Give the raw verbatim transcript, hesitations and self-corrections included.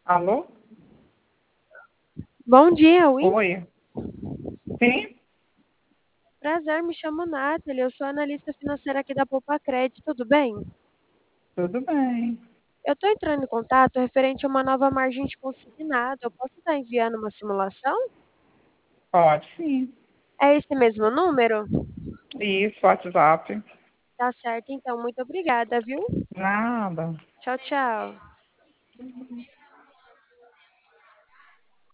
Alô? Bom dia, Win. Oi? Sim? Prazer, me chamo Nathalie. Eu sou analista financeira aqui da Poupa Crédito, tudo bem? Tudo bem. Eu estou entrando em contato referente a uma nova margem de consignado. Eu posso estar enviando uma simulação? Pode sim. É esse mesmo número? Isso, WhatsApp. Tá certo, então. Muito obrigada, viu? Nada. Tchau, tchau.